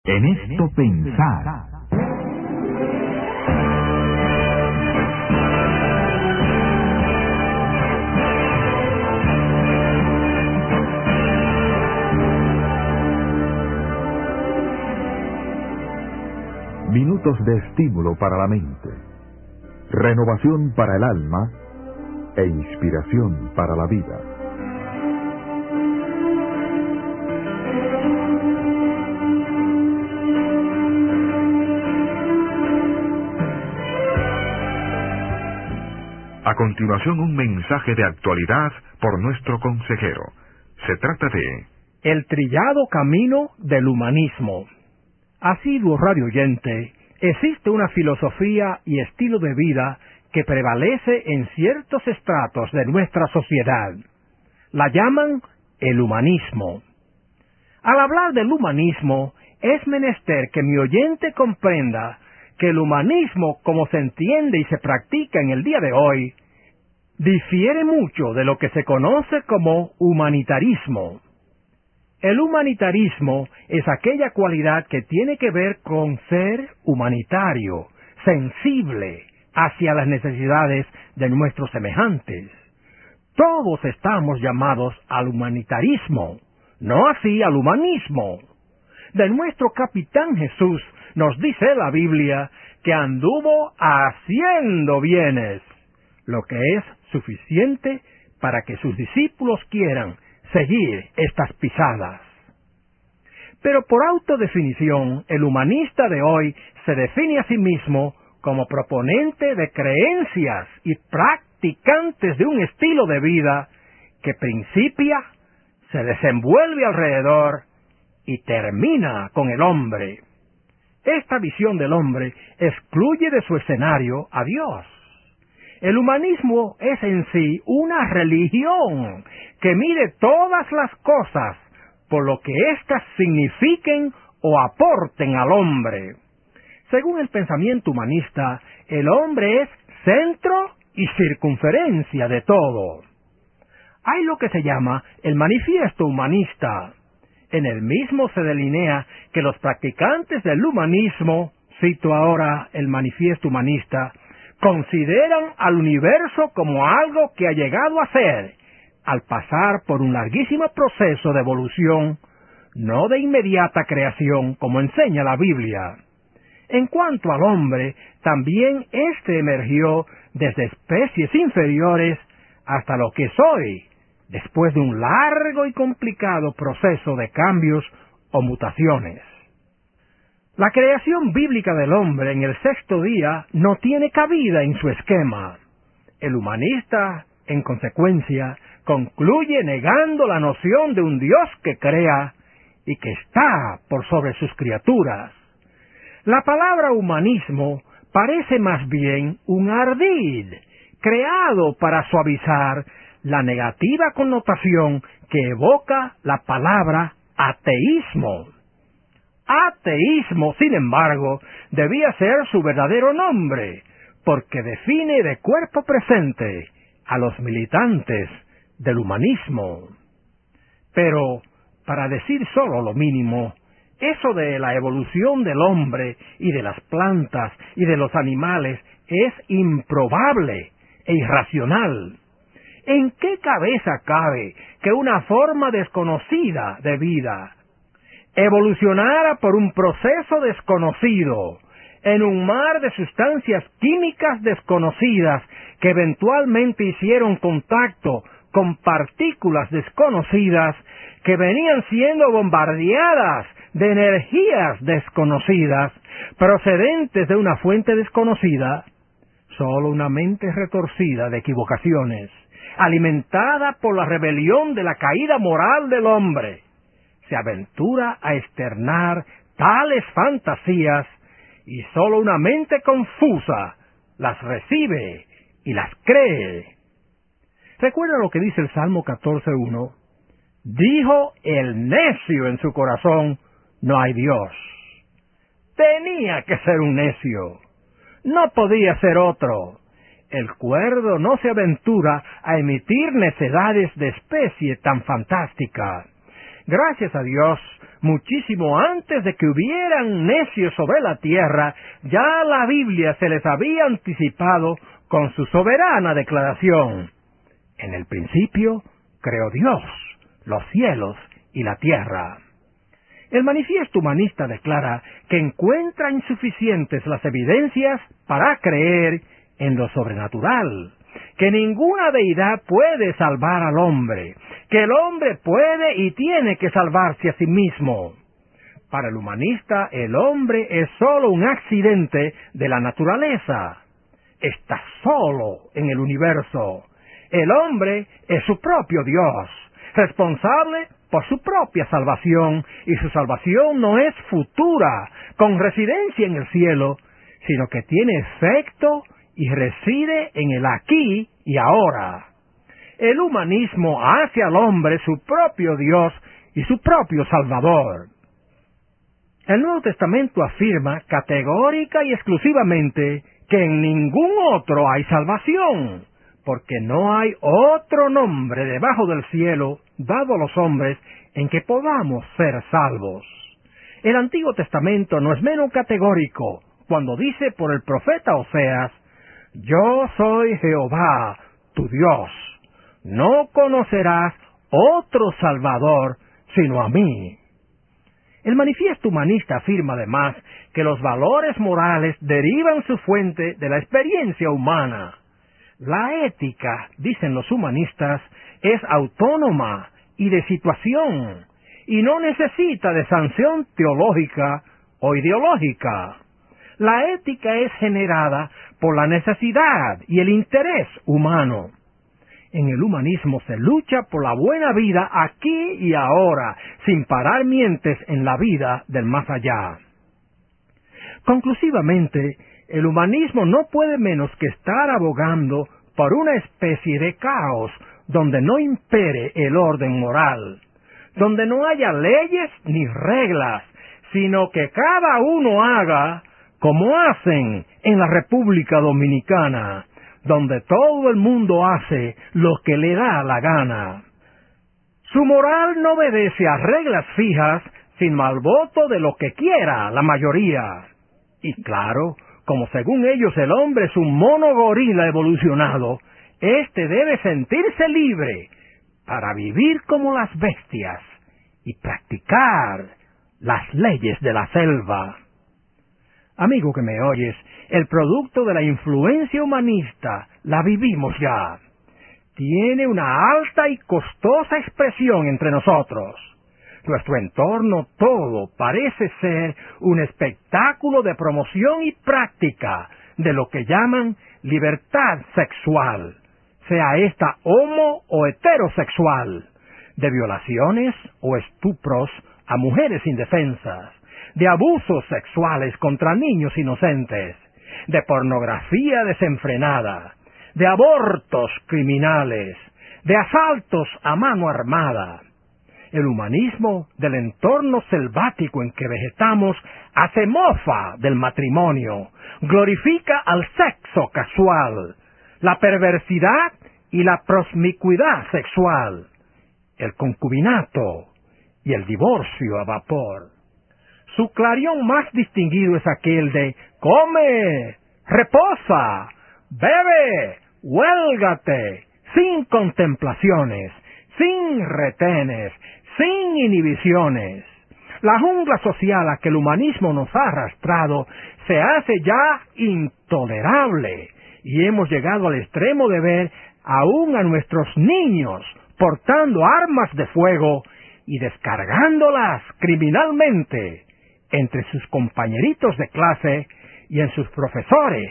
En esto pensar. Minutos de estímulo para la mente, renovación para el alma e inspiración para la vida. A continuación, un mensaje de actualidad por nuestro consejero. Se trata de el trillado camino del humanismo. Asiduo radioyente, existe una filosofía y estilo de vida que prevalece en ciertos estratos de nuestra sociedad. La llaman el humanismo. Al hablar del humanismo, es menester que mi oyente comprenda que el humanismo, como se entiende y se practica en el día de hoy, difiere mucho de lo que se conoce como humanitarismo. El humanitarismo es aquella cualidad que tiene que ver con ser humanitario, sensible hacia las necesidades de nuestros semejantes. Todos estamos llamados al humanitarismo, no así al humanismo. De nuestro capitán Jesús nos dice la Biblia que anduvo haciendo bienes, lo que es suficiente para que sus discípulos quieran seguir estas pisadas. Pero por autodefinición, el humanista de hoy se define a sí mismo como proponente de creencias y practicantes de un estilo de vida que principia, se desenvuelve alrededor y termina con el hombre. Esta visión del hombre excluye de su escenario a Dios. El humanismo es en sí una religión que mide todas las cosas por lo que éstas signifiquen o aporten al hombre. Según el pensamiento humanista, el hombre es centro y circunferencia de todo. Hay lo que se llama el manifiesto humanista. En el mismo se delinea que los practicantes del humanismo, cito ahora el manifiesto humanista, consideran al universo como algo que ha llegado a ser, al pasar por un larguísimo proceso de evolución, no de inmediata creación, como enseña la Biblia. En cuanto al hombre, también éste emergió desde especies inferiores hasta lo que es hoy, después de un largo y complicado proceso de cambios o mutaciones. La creación bíblica del hombre en el sexto día no tiene cabida en su esquema. El humanista, en consecuencia, concluye negando la noción de un Dios que crea y que está por sobre sus criaturas. La palabra humanismo parece más bien un ardid, creado para suavizar la negativa connotación que evoca la palabra ateísmo. Ateísmo, sin embargo, debía ser su verdadero nombre, porque define de cuerpo presente a los militantes del humanismo. Pero, para decir solo lo mínimo, eso de la evolución del hombre y de las plantas y de los animales es improbable e irracional. ¿En qué cabeza cabe que una forma desconocida de vida evolucionara por un proceso desconocido, en un mar de sustancias químicas desconocidas que eventualmente hicieron contacto con partículas desconocidas que venían siendo bombardeadas de energías desconocidas, procedentes de una fuente desconocida? Solo una mente retorcida de equivocaciones, alimentada por la rebelión de la caída moral del hombre, se aventura a externar tales fantasías y solo una mente confusa las recibe y las cree. Recuerda lo que dice el Salmo 14:1. Dijo el necio en su corazón, no hay Dios. Tenía que ser un necio. No podía ser otro. El cuerdo no se aventura a emitir necedades de especie tan fantástica. Gracias a Dios, muchísimo antes de que hubieran necios sobre la tierra, ya la Biblia se les había anticipado con su soberana declaración. En el principio creó Dios los cielos y la tierra. El manifiesto humanista declara que encuentra insuficientes las evidencias para creer en lo sobrenatural, que ninguna deidad puede salvar al hombre, que el hombre puede y tiene que salvarse a sí mismo. Para el humanista, el hombre es solo un accidente de la naturaleza. Está solo en el universo. El hombre es su propio Dios, responsable por su propia salvación, y su salvación no es futura, con residencia en el cielo, sino que tiene efecto y reside en el aquí y ahora. El humanismo hace al hombre su propio Dios y su propio Salvador. El Nuevo Testamento afirma categórica y exclusivamente que en ningún otro hay salvación, porque no hay otro nombre debajo del cielo dado a los hombres en que podamos ser salvos. El Antiguo Testamento no es menos categórico cuando dice por el profeta Oseas: «Yo soy Jehová, tu Dios. No conocerás otro Salvador sino a mí». El manifiesto humanista afirma además que los valores morales derivan su fuente de la experiencia humana. La ética, dicen los humanistas, es autónoma y de situación, y no necesita de sanción teológica o ideológica. La ética es generada por la necesidad y el interés humano. En el humanismo se lucha por la buena vida aquí y ahora, sin parar mientes en la vida del más allá. Conclusivamente, el humanismo no puede menos que estar abogando por una especie de caos donde no impere el orden moral, donde no haya leyes ni reglas, sino que cada uno haga como hacen en la República Dominicana, donde todo el mundo hace lo que le da la gana. Su moral no obedece a reglas fijas, sino al voto de lo que quiera la mayoría. Y claro, como según ellos el hombre es un mono gorila evolucionado, éste debe sentirse libre para vivir como las bestias y practicar las leyes de la selva. Amigo que me oyes, el producto de la influencia humanista la vivimos ya. Tiene una alta y costosa expresión entre nosotros. Nuestro entorno todo parece ser un espectáculo de promoción y práctica de lo que llaman libertad sexual, sea esta homo o heterosexual, de violaciones o estupros a mujeres indefensas, de abusos sexuales contra niños inocentes, de pornografía desenfrenada, de abortos criminales, de asaltos a mano armada. El humanismo del entorno selvático en que vegetamos hace mofa del matrimonio, glorifica al sexo casual, la perversidad y la promiscuidad sexual, el concubinato y el divorcio a vapor. Su clarión más distinguido es aquel de come, reposa, bebe, huélgate, sin contemplaciones, sin retenes, sin inhibiciones. La jungla social a que el humanismo nos ha arrastrado se hace ya intolerable y hemos llegado al extremo de ver aún a nuestros niños portando armas de fuego y descargándolas criminalmente entre sus compañeritos de clase y en sus profesores.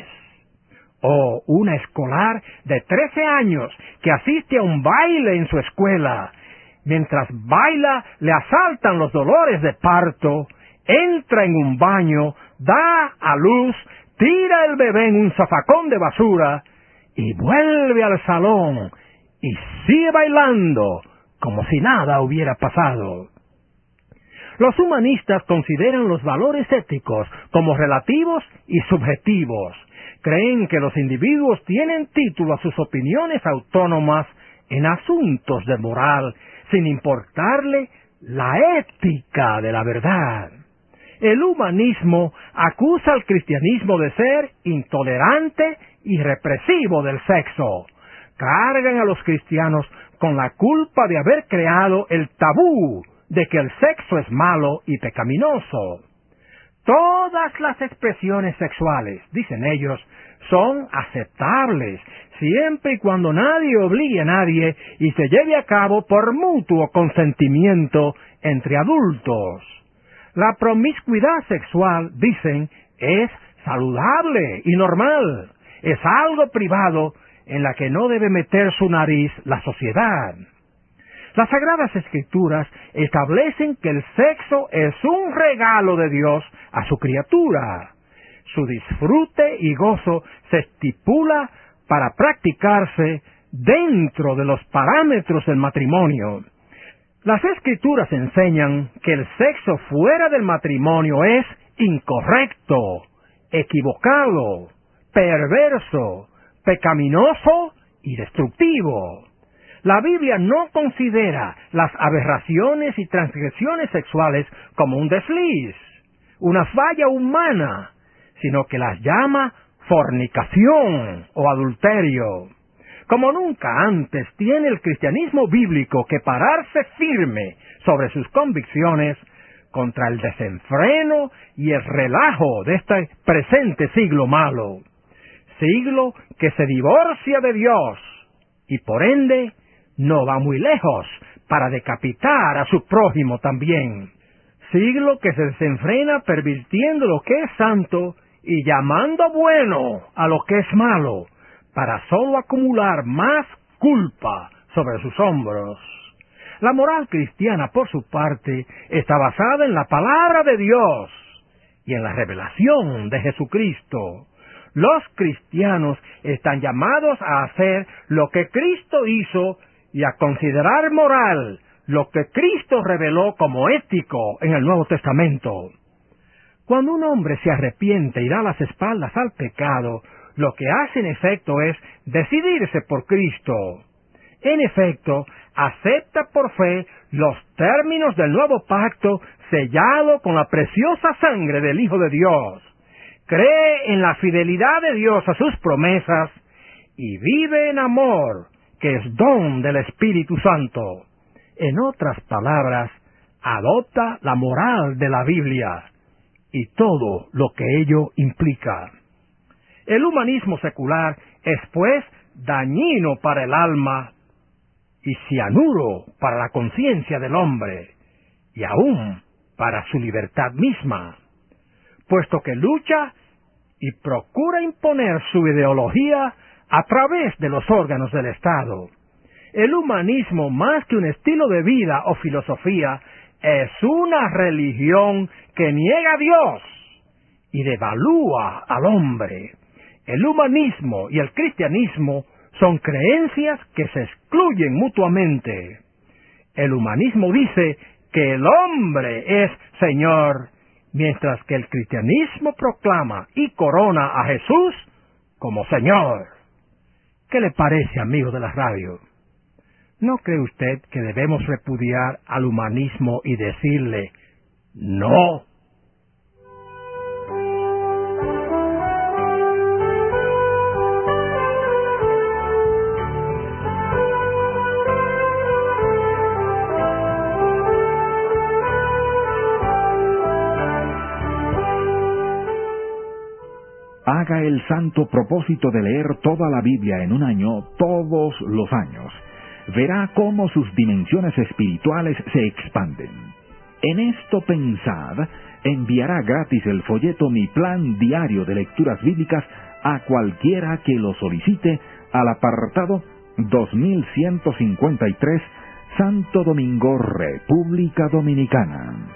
O una escolar de 13 años que asiste a un baile en su escuela. Mientras baila, le asaltan los dolores de parto, entra en un baño, da a luz, tira el bebé en un zafacón de basura y vuelve al salón y sigue bailando como si nada hubiera pasado. Los humanistas consideran los valores éticos como relativos y subjetivos. Creen que los individuos tienen título a sus opiniones autónomas en asuntos de moral, sin importarle la ética de la verdad. El humanismo acusa al cristianismo de ser intolerante y represivo del sexo. Cargan a los cristianos con la culpa de haber creado el tabú de que el sexo es malo y pecaminoso. Todas las expresiones sexuales, dicen ellos, son aceptables, siempre y cuando nadie obligue a nadie y se lleve a cabo por mutuo consentimiento entre adultos. La promiscuidad sexual, dicen, es saludable y normal. Es algo privado en la que no debe meter su nariz la sociedad. Las Sagradas Escrituras establecen que el sexo es un regalo de Dios a su criatura. Su disfrute y gozo se estipula para practicarse dentro de los parámetros del matrimonio. Las Escrituras enseñan que el sexo fuera del matrimonio es incorrecto, equivocado, perverso, pecaminoso y destructivo. La Biblia no considera las aberraciones y transgresiones sexuales como un desliz, una falla humana, sino que las llama fornicación o adulterio. Como nunca antes tiene el cristianismo bíblico que pararse firme sobre sus convicciones contra el desenfreno y el relajo de este presente siglo malo, siglo que se divorcia de Dios y por ende no va muy lejos para decapitar a su prójimo también, siglo que se desenfrena pervirtiendo lo que es santo y llamando bueno a lo que es malo, para sólo acumular más culpa sobre sus hombros. La moral cristiana, por su parte, está basada en la palabra de Dios y en la revelación de Jesucristo. Los cristianos están llamados a hacer lo que Cristo hizo y a considerar moral lo que Cristo reveló como ético en el Nuevo Testamento. Cuando un hombre se arrepiente y da las espaldas al pecado, lo que hace en efecto es decidirse por Cristo. En efecto, acepta por fe los términos del nuevo pacto sellado con la preciosa sangre del Hijo de Dios. Cree en la fidelidad de Dios a sus promesas y vive en amor, que es don del Espíritu Santo. En otras palabras, adopta la moral de la Biblia y todo lo que ello implica. El humanismo secular es, pues, dañino para el alma y cianuro para la conciencia del hombre, y aún para su libertad misma, puesto que lucha y procura imponer su ideología a través de los órganos del Estado. El humanismo, más que un estilo de vida o filosofía, es una religión que niega a Dios y devalúa al hombre. El humanismo y el cristianismo son creencias que se excluyen mutuamente. El humanismo dice que el hombre es Señor, mientras que el cristianismo proclama y corona a Jesús como Señor. ¿Qué le parece, amigo de la radio? ¿No cree usted que debemos repudiar al humanismo y decirle no? Haga el santo propósito de leer toda la Biblia en un año, todos los años. Verá cómo sus dimensiones espirituales se expanden. En esto pensad, enviará gratis el folleto Mi Plan Diario de Lecturas Bíblicas a cualquiera que lo solicite al apartado 2153, Santo Domingo, República Dominicana.